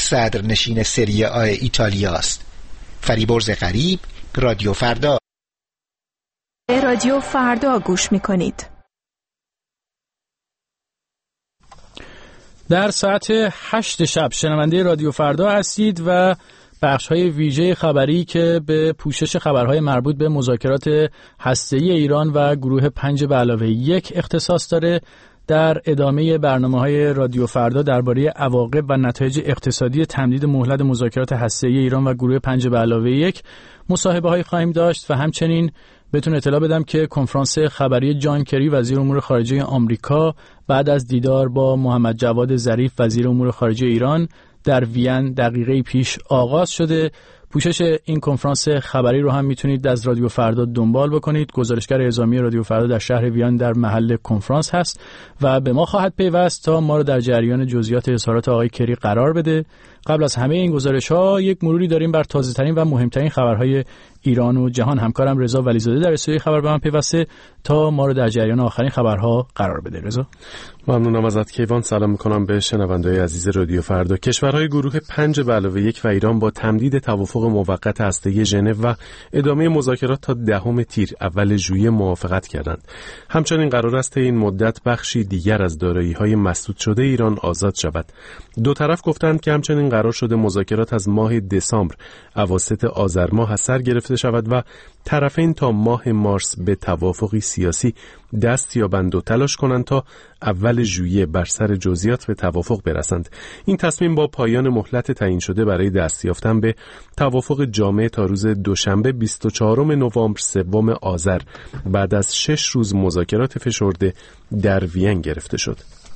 صدرنشین سری آ ایتالیا است. فریبرز غریب، رادیو فردا. رادیو فردا گوش میکنید. در ساعت 8 شب شنونده رادیو فردا هستید و بخش‌های ویژه خبری که به پوشش خبرهای مربوط به مذاکرات هسته‌ای ایران و گروه 5+1 اختصاص داره. در ادامه برنامه‌های رادیو فردا درباره عواقب و نتایج اقتصادی تمدید مهلت مذاکرات هسته‌ای ایران و گروه 5+1 مصاحبه‌های خواهیم داشت و همچنین بهتون اطلاع بدم که کنفرانس خبری جان کری وزیر امور خارجه آمریکا بعد از دیدار با محمد جواد ظریف وزیر امور خارجه ایران در وین دقیقه پیش آغاز شده. پوشش این کنفرانس خبری رو هم میتونید از رادیو فردا دنبال بکنید. گزارشگر اعزامی رادیو فردا در شهر وین در محل کنفرانس هست و به ما خواهد پیوست تا ما رو در جریان جزئیات اظهارات آقای کری قرار بده. قبل از همه این گزارش‌ها یک مروری داریم بر تازه‌ترین و مهمترین خبرهای ایران و جهان. همکارم رضا ولیزاده در استودیوی خبر به من پیوسته تا ما رو در جریان آخرین خبرها قرار بده. رضا، ممنونم ازت کیوان. سلام می‌کنم به شنونده‌های عزیز رادیو فردا. کشورهای گروه 5+1 و ایران با تمدید توافق موقت هسته‌ای ژنو و ادامه مذاکرات تا 10 تیر اول ژوئیه موافقت کردند. همچنین قرار است این مدت بخشی دیگر از دارایی‌های مسدود شده ایران آزاد شود. دو طرف گفتند که همچنین قرار شده مذاکرات از ماه دسامبر اواسط آذر ماه از سر گرفته شود و طرفین تا ماه مارس به توافقی سیاسی دست یابند و تلاش کنند تا اول ژوئیه بر سر جزئیات به توافق برسند. این تصمیم با پایان مهلت تعیین شده برای دست یافتن به توافق جامع تا روز دوشنبه 24 نوامبر 3 آذر بعد از 6 روز مذاکرات فشرده در وین گرفته شد.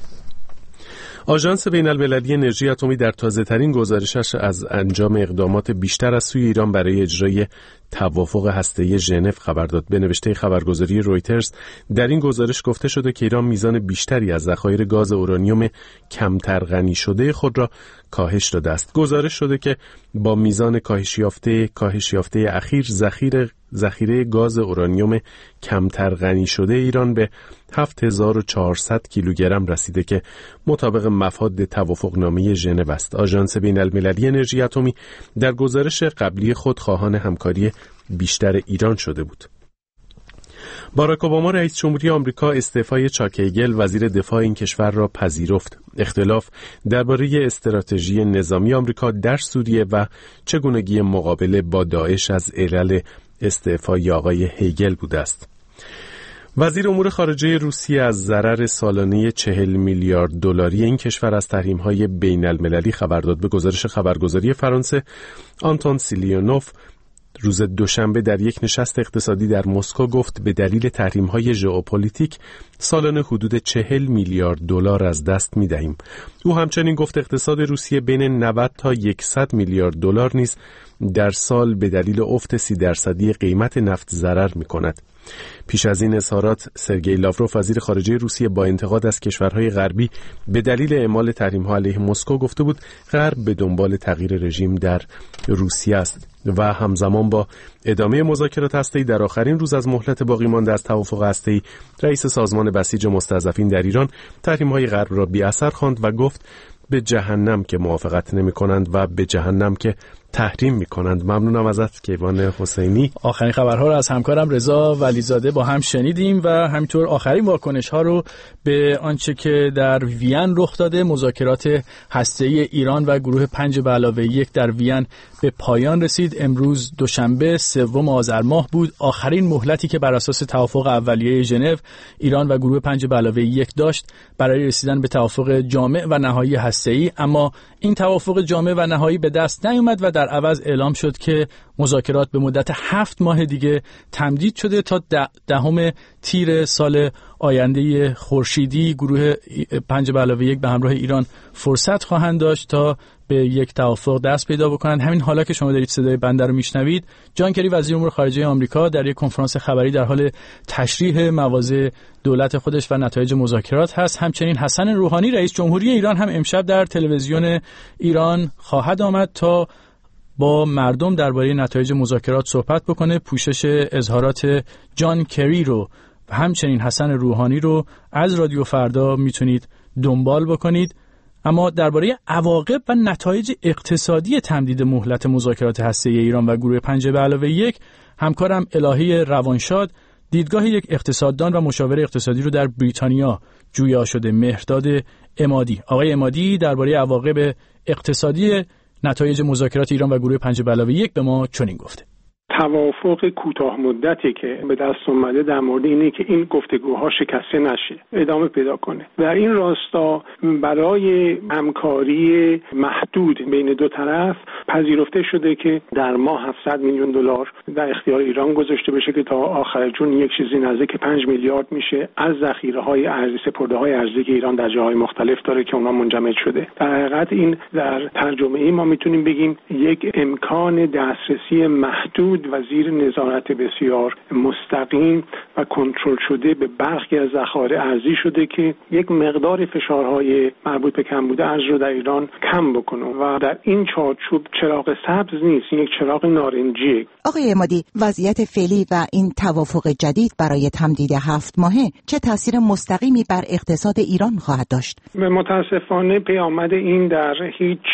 آژانس بین‌المللی انرژی اتمی در تازه‌ترین گزارشش از انجام اقدامات بیشتر از سوی ایران برای اجرای توافق هسته‌ای ژنو خبر داد. به نوشته خبرگزاری رویترز در این گزارش گفته شده که ایران میزان بیشتری از ذخایر گاز اورانیوم کمتر غنی شده خود را کاهش داده است. گزارش شده که با میزان کاهش یافته اخیر ذخیره گاز اورانیوم کمتر غنی شده ایران به 7400 کیلوگرم رسیده که مطابق مفاد توافقنامه ژنو است. آژانس بین‌المللی انرژی اتمی در گزارش قبلی خود خواهان همکاری بیشتر ایران شده بود. باراک اوباما رئیس جمهوری آمریکا استعفای چاک هگل وزیر دفاع این کشور را پذیرفت. اختلاف درباره استراتژی نظامی آمریکا در سوریه و چگونگی مقابله با داعش از علل استعفای آقای هگل بوده است. وزیر امور خارجه روسیه از ضرر سالانه 40 میلیارد دلاری این کشور از تحریم‌های بین‌المللی خبر داد. به گزارش خبرگزاری فرانسه، آنتون سیلیونوف روز دوشنبه در یک نشست اقتصادی در مسکو گفت به دلیل تحریم‌های ژئوپلیتیک سالانه حدود 40 میلیارد دلار از دست می‌دهیم. او همچنین گفت اقتصاد روسیه بین 90 تا 100 میلیارد دلار نیز در سال به دلیل افت 30% قیمت نفت ضرر می‌کند. پیش از این اظهارات سرگئی لاوروف وزیر خارجه روسیه با انتقاد از کشورهای غربی به دلیل اعمال تحریم‌ها علیه مسکو گفته بود غرب به دنبال تغییر رژیم در روسیه است و همزمان با ادامه مذاکرات هسته‌ای در آخرین روز از مهلت باقی مانده از توافق هسته‌ای رئیس سازمان بسیج مستضعفین در ایران تحریم‌های غرب را بی اثر خواند و گفت به جهنم که موافقت نمی‌کنند و به جهنم که تحریم می‌کنند. ممنونم ازت کیوان حسینی. آخرین خبرها رو از همکارم رضا ولیزاده با هم شنیدیم و همینطور آخرین واکنش‌ها رو به آنچه که در وین رخ داده. مذاکرات هسته‌ای ایران و گروه 5+1 در وین به پایان رسید. امروز دوشنبه 3 آذر ماه بود. آخرین مهلتی که بر اساس توافق اولیه ژنو ایران و گروه 5+1 داشت برای رسیدن به توافق جامع و نهایی هسته‌ای، اما این توافق جامع و نهایی به دست نیامد و در عوض اعلام شد که مذاکرات به مدت 7 ماه دیگه تمدید شده تا 10 تیر سال آینده خورشیدی. گروه 5+1 به همراه ایران فرصت خواهند داشت تا به یک توافق دست پیدا بکنند. همین حالا که شما دارید صدای بنده رو میشنوید، جان کری وزیر امور خارجه آمریکا در یک کنفرانس خبری در حال تشریح مواضع دولت خودش و نتایج مذاکرات هست. همچنین حسن روحانی رئیس جمهوری ایران هم امشب در تلویزیون ایران خواهد آمد تا با مردم درباره نتایج مذاکرات صحبت بکنه. پوشش اظهارات جان کری رو و همچنین حسن روحانی رو از رادیو فردا میتونید دنبال بکنید. اما درباره عواقب و نتایج اقتصادی تمدید مهلت مذاکرات هسته‌ای ایران و گروه 5+1 همکارم الهی روانشاد دیدگاه یک اقتصاددان و مشاور اقتصادی رو در بریتانیا جویا شده. مهرداد عمادی. آقای عمادی درباره عواقب اقتصادی نتایج مذاکرات ایران و گروه 5+1 به ما چنین گفته: توافق کوتاه مدتی که به دست اومده در مورد اینه که این گفتگوها شکسته نشه، ادامه پیدا کنه. در این راستا برای همکاری محدود بین دو طرف پذیرفته شده که در ماه 700 میلیون دلار در اختیار ایران گذاشته بشه که تا آخر جون یک چیزی نزدیک 5 میلیارد میشه از ذخیره‌های ارزی، سپرده‌های ارزی که ایران در جاهای مختلف داره که اونها منجمد شده. در حقیقت این در ترجمه ما میتونیم بگیم یک امکان دسترسی محدود و زیر نظارت بسیار مستقیم و کنترل شده به برخی از ذخایر ارزی شده که یک مقدار فشارهای مربوط به کمبود ارز رو در ایران کم بکنه و در این چارچوب چراغ سبز نیست، این یک چراغ نارنجیه. آقای عمادی، وضعیت فعلی و این توافق جدید برای تمدید 7 ماهه چه تاثیر مستقیمی بر اقتصاد ایران خواهد داشت؟ متاسفانه پیامد این در هیچ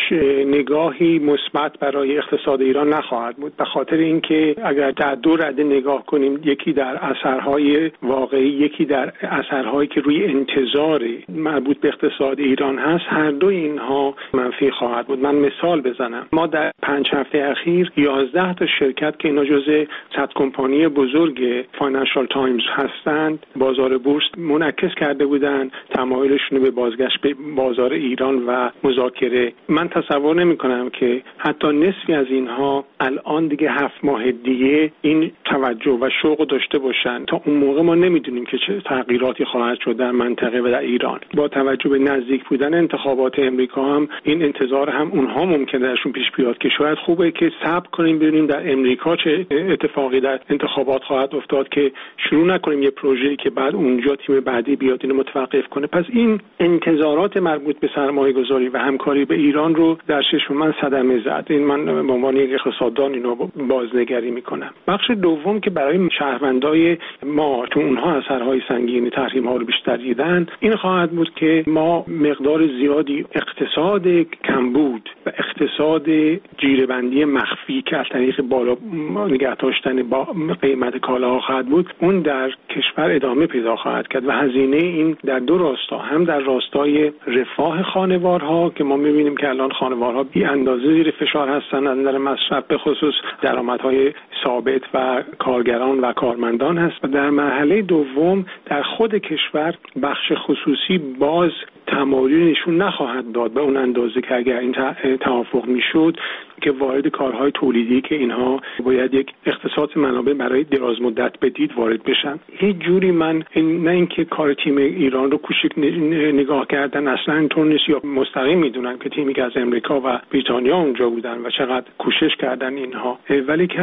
نگاهی مثبت برای اقتصاد ایران نخواهد بود، به خاطر اینکه اگر در دو رده نگاه کنیم، یکی در اثرهای واقعی، یکی در اثرهایی که روی انتظار مربوط به اقتصاد ایران هست، هر دو اینها منفی خواهد بود. من مثال بزنم، ما در 5 هفته اخیر 11 تا شرکت که اینا جزء 100 کمپانی بزرگ فاینانشال تایمز هستند بازار بورس منعکس کرده بودند تمایلشون رو به بازگشت به بازار ایران و مذاکره. من تصور نمی کنم که حتی نصفی از اینها الان دیگه 7 ماه دیگه این توجه و شوق داشته باشن. تا اون موقع ما نمیدونیم که چه تغییراتی خواهد شد در منطقه و در ایران. با توجه به نزدیک بودن انتخابات امریکا هم این انتظار هم اونها ممکنه درشون پیش بیاد که شاید خوبه که صبر کنیم ببینیم در امریکا چه اتفاقی در انتخابات خواهد افتاد که شروع نکنیم یه پروژه‌ای که بعد اونجا تیم بعدی بیاد اینو متوقف کنه. پس این انتظارات مربوط به سرمایه‌گذاری و همکاری به ایران رو در چشم من صدمه زد. این من به عنوان یک اقتصاددان اینو بازنگری میکنم. بخش دوم که برای شهروندای ما تو اونها اثرهای سنگین تحریم ها رو بیشتر دیدن، این خواهد بود که ما مقدار زیادی اقتصاد کمبود و اقتصاد جیره‌بندی مخفی که از طریق بالا نگه داشتن با قیمت کالاها خواهد بود، اون در کشور ادامه پیدا خواهد کرد و هزینه این در دو راستا، هم در راستای رفاه خانوارها که ما می‌بینیم که الان خانوارها بی اندازه زیر فشار هستن از نظر مصرف، به خصوص درآمدهای ثابت و کارگران و کارمندان هست. و در مرحله دوم در خود کشور بخش خصوصی باز تمایلی نشون نخواهد داد به اون اندازه که اگر این توافق میشد که وارد کارهای تولیدی که اینها باید یک اقتصاد منابع برای دراز مدت بدید وارد بشن. هیچ جوری من نه اینکه کار تیم ایران رو کوچیک نگاه کردن، اصلا اینطور نیست، یا مستقیم میدونن که تیمی که از امریکا و بریتانیا اونجا بودن و چقدر کوشش کردن اینها، ولی که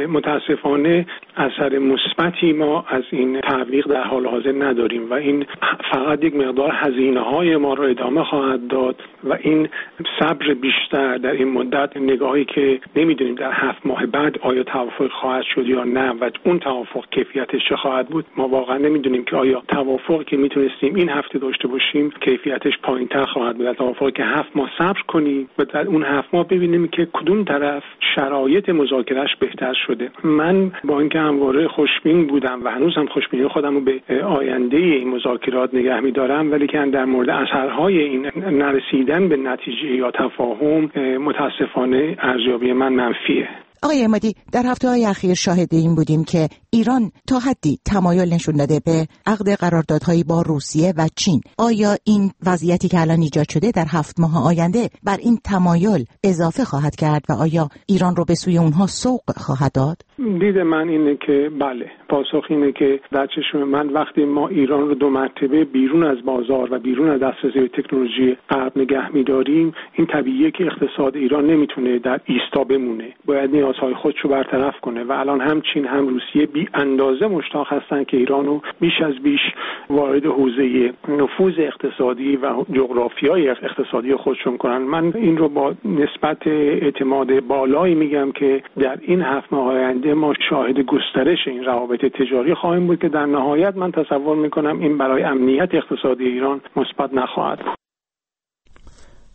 متاسفانه اثر مثبتی ما از این تبلیغ در حال حاضر نداریم و این فقط یک مقدار هزینه‌های ما رو ادامه خواهد داد و این صبر بیشتر در این مدت، نگاهی که نمیدونیم در 7 ماه بعد آیا توافق خواهد شد یا نه و اون توافق کیفیتش چه خواهد بود. ما واقعا نمیدونیم که آیا توافقی که میتونستیم این هفته داشته باشیم کیفیتش پایین‌تر خواهد بود، توافقی که 7 ماه صبر کنیم و در اون 7 ماه ببینیم که کدوم طرف شرایط مذاکرهش بهتر شده. من با اینکه همواره خوشبین بودم و هنوزم خوشبینی خودم رو به آینده این مذاکرات نگه می‌دارم، ولی که در مورد اثرهای این نرسیدن به نتیجه یا تفاهم متاسفانه ارزیابی من منفیه. آقای عمادی، در هفته‌های اخیر شاهد این بودیم که ایران تا حدی تمایل نشون داده به عقد قراردادهایی با روسیه و چین. آیا این وضعیتی که الان ایجاد شده در 7 ماه آینده بر این تمایل اضافه خواهد کرد و آیا ایران رو به سوی اونها سوق خواهد داد؟ دید من اینه که بله. پاسخ اینه که در چشم من وقتی ما ایران رو 2 مرتبه بیرون از بازار و بیرون از دسترسی به تکنولوژی غرب نگه می‌داریم، این طبیعیه که اقتصاد ایران نمیتونه در ایستا بمونه، باید نیازهای خودش رو برطرف کنه و الان هم چین هم روسیه بی اندازه مشتاق هستن که ایران رو بیش از بیش وارد حوزه نفوذ اقتصادی و جغرافیای اقتصادی خودشون کنن. من این رو با نسبت اعتماد بالایی میگم که در این 7 ماه آینده ما شاهد گسترش این روابط تجاری خواهیم بود که در نهایت من تصور میکنم این برای امنیت اقتصادی ایران مثبت نخواهد بود.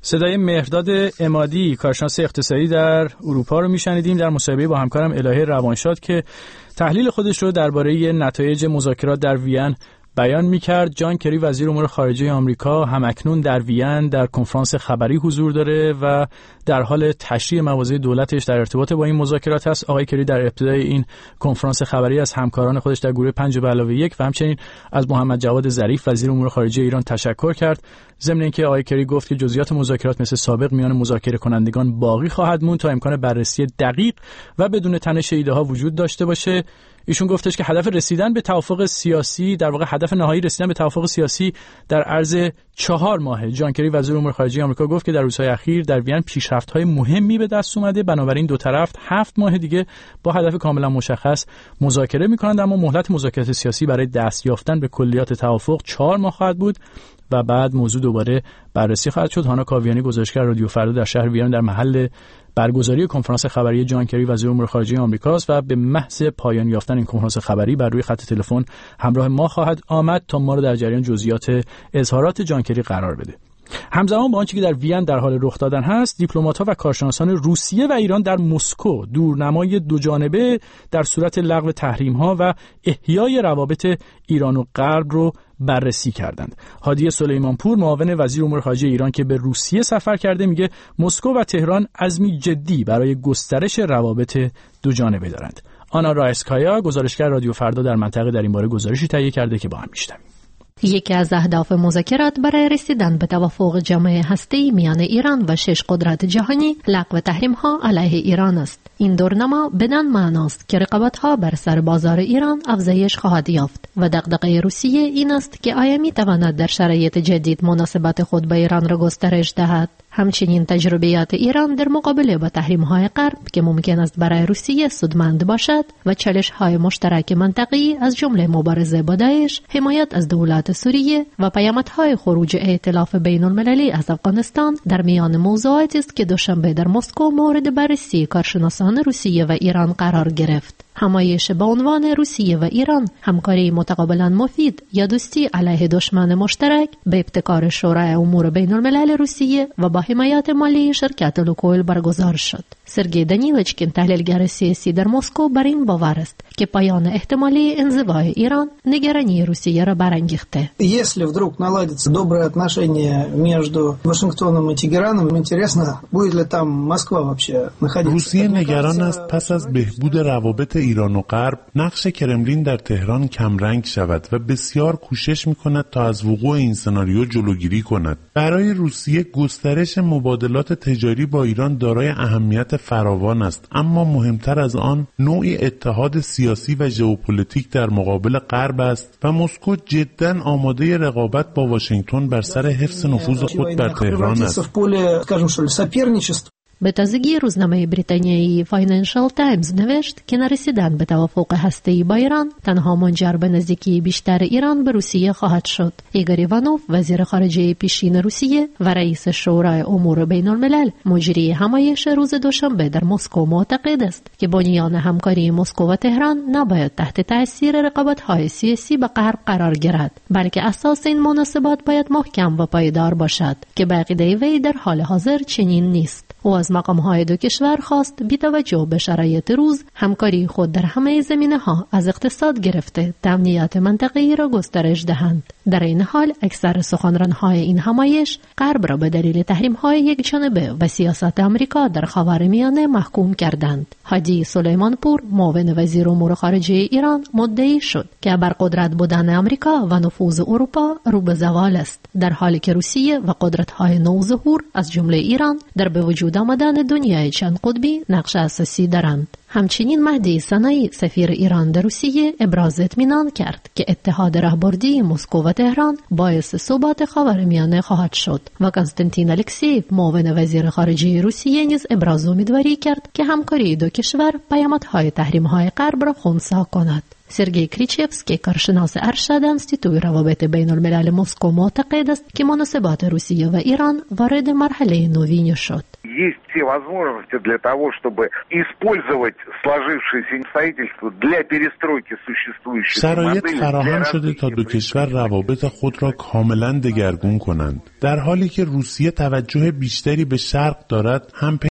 صدای مهرداد عمادی کارشناس اقتصادی در اروپا رو میشنیدیم در مصاحبه با همکارم الهه روانشاد که تحلیل خودش رو درباره نتایج مذاکرات در وین بیان می‌کرد. جان کری وزیر امور خارجه آمریکا همکنون در وین در کنفرانس خبری حضور داره و در حال تشریح مواضع دولتش در ارتباط با این مذاکرات است. آقای کری در ابتدای این کنفرانس خبری از همکاران خودش در گروه 5+1 و همچنین از محمد جواد ظریف وزیر امور خارجه ایران تشکر کرد. ضمن اینکه آقای کری گفت که جزئیات مذاکرات مثل سابق میان مذاکره کنندگان باقی خواهد موند تا امکان بررسی دقیق و بدون تنش ایده‌ها وجود داشته باشه. ایشون گفتش که هدف رسیدن به توافق سیاسی، در واقع هدف نهایی رسیدن به توافق سیاسی در عرض 4 ماه. جان کری وزیر امور خارجه آمریکا گفت که در روزهای اخیر در وین پیشرفت‌های مهمی به دست اومده، بنابراین دو طرف 7 ماه دیگه با هدف کاملا مشخص مذاکره می‌کنند، اما مهلت مذاکرات سیاسی برای دست یافتن به کلیات توافق 4 ماه خواهد بود و بعد موضوع دوباره بررسی خواهد شد. هانا کاویانی گزارشگر رادیو فردا در شهر وین در محل برگزاری کنفرانس خبری جان کری وزیر امور خارجه آمریکاست و به محض پایان یافتن این کنفرانس خبری بر روی خط تلفن همراه ما خواهد آمد تا ما رو در جریان جزئیات اظهارات جان کری قرار بده. همزمان با آنچه که در وین در حال رخ دادن هست، دیپلمات‌ها و کارشناسان روسیه و ایران در مسکو دورنمای دوجانبه در صورت لغو تحریم‌ها و احیای روابط ایران و غرب رو بررسی کردند. هادی سلیمانپور معاون وزیر امور خارجه ایران که به روسیه سفر کرده میگه مسکو و تهران عزمی جدی برای گسترش روابط دوجانبه دارند. آنا رایسکایا گزارشگر رادیو فردا در منطقه در این باره گزارشی تهیه کرده که با هم میشنویم. یکی از اهداف مذاکرات برای رسیدن به توافق جامع هسته‌ای میان ایران و 6 قدرت جهانی لغو تحریم‌ها علیه ایران است. این دورنما بدان معناست که رقابت‌ها بر سر بازار ایران افزایش خواهد یافت و دغدغه روسیه این است که آیا می‌تواند در شرایط جدید مناسبات خود با ایران را گسترش دهد. همچنین تجربیات ایران در مقابله با تحریم‌های غرب که ممکن است برای روسیه سودمند باشد و چالش‌های مشترک منطقه‌ای از جمله مبارزه با داعش، حمایت از دولت سوریه و پیامدهای خروج ائتلاف بین‌المللی از افغانستان در میان موضوعاتی است که دوشنبه در مسکو مورد بررسی کارشناسان روسیه و ایران قرار گرفت. همایش با عنوان روسیه و ایران همکاری متقابلا مفید یا دوستی علیه دشمن مشترک به ابتکار شورای امور بین الملل روسیه و با حمایت مالی شرکت لوکویل برگزار شد. سرگئی دانیلچکین تحلیلگر سیاسی در مسکو بر این باور است که پایان احتمالی انزوای ایران نگرانی روسیه را برانگیخته. Если вдруг наладится добрые отношения между Вашингтоном и Тегераном, интересно, будет ли там Москва вообще находиться. روسیه نگران است پس از بهبود روابط ایران و غرب نقش کرملین در تهران کمرنگ شود و بسیار کوشش می‌کند تا از وقوع این سناریو جلوگیری کند. برای روسیه گسترش مبادلات تجاری با ایران دارای اهمیت فراوان است، اما مهمتر از آن نوعی اتحاد سیاسی و ژئوپلیتیک در مقابل غرب است و مسکو جداً آماده رقابت با واشنگتن بر سر حفظ نفوذ خود بر تهران است. به تازگی روزنامه بریتانیایی فاینانشال تایمز نوشت که نرسیدن به توافق هسته‌ای با ایران تنها منجر به نزدیکی بیشتر ایران به روسیه خواهد شد. ایگور ایوانوف وزیر خارجه پیشین روسیه و رئیس شورای امور بین الملل مجری همایش روز دوشنبه در مسکو معتقد است که بنیان همکاری مسکو و تهران نباید تحت تاثیر رقابت‌های سیاسی به غرب قرار گیرد، بلکه اساس این مناسبات باید محکم و پایدار باشد که به عقیده وی در حال حاضر چنین نیست. او از مقام‌های دو کشور خواست بی توجه به شرایط روز همکاری خود در همه زمینه‌ها از اقتصاد گرفته تا امنیت منطقه‌ای را گسترش دهند. در این حال اکثر سخنران‌های این همایش غرب را به دلیل تحریم‌های یکجانبه و سیاست آمریکا در خاورمیانه محکوم کردند. هادی سلیمانپور معاون وزیر امور خارجه ایران مدعی شد که ابرقدرت بودن آمریکا و نفوذ اروپا رو به زوال است، در حالی که روسیه و قدرت‌های نوظهور از جمله ایران در به وجود آمدن دنیای چند قطبی نقش اساسی دارند. همچنین مهدی سنایی سفیر ایران در روسیه ابراز اطمینان کرد که اتحاد راهبردی مسکو و تهران باعث ثبات خاورمیانه خواهد شد و کنستانتین الکسییف معاون وزیر خارجه روسیه نیز ابراز امیدواری کرد که همکاری دو کشور پیامدهای تحریم‌های غرب را خنثی کند. سرگئی کریچفسکی کارشناس ارشد انستیتوی روابط بین الملل مسکو معتقد است که مناسبات روسیه و ایران وارد مرحله نوینی شد. Есть все возможности для того, чтобы использовать сложившееся обстоятельства для перестройки существующих شرایط فراهم شده تا دو کشور روابط خود را کاملا دگرگون کنند. در حالی که روسیه توجه بیشتری به شرق دارد، هم